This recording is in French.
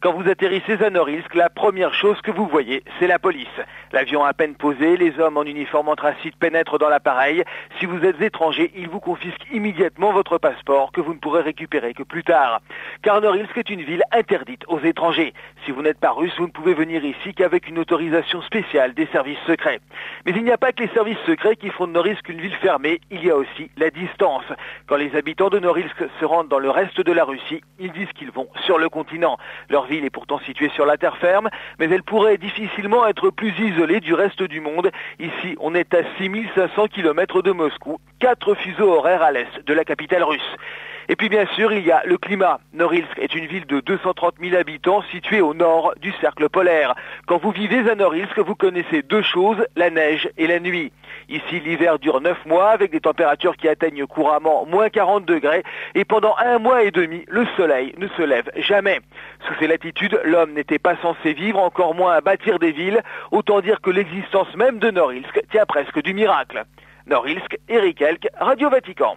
Quand vous atterrissez à Norilsk, la première chose que vous voyez, c'est la police. L'avion à peine posé, les hommes en uniforme anthracite pénètrent dans l'appareil. Si vous êtes étranger, ils vous confisquent immédiatement votre passeport que vous ne pourrez récupérer que plus tard. Car Norilsk est une ville interdite aux étrangers. Si vous n'êtes pas russe, vous ne pouvez venir ici qu'avec une autorisation spéciale des services secrets. Mais il n'y a pas que les services secrets qui font de Norilsk une ville fermée, il y a aussi la distance. Quand les habitants de Norilsk se rendent dans le reste de la Russie, ils disent qu'ils vont sur le continent. Leur ville est pourtant située sur la terre ferme, mais elle pourrait difficilement être plus isolée du reste du monde. Ici, on est à 6500 km de Moscou, 4 fuseaux horaires à l'est de la capitale russe. Et puis bien sûr, il y a le climat. Norilsk est une ville de 230 000 habitants située au nord du cercle polaire. Quand vous vivez à Norilsk, vous connaissez deux choses, la neige et la nuit. Ici, l'hiver dure 9 mois avec des températures qui atteignent couramment moins 40 degrés et pendant 1 mois et demi, le soleil ne se lève jamais. Sous ces latitudes, l'homme n'était pas censé vivre, encore moins à bâtir des villes. Autant dire que l'existence même de Norilsk tient presque du miracle. Norilsk, Eric Elk, Radio Vatican.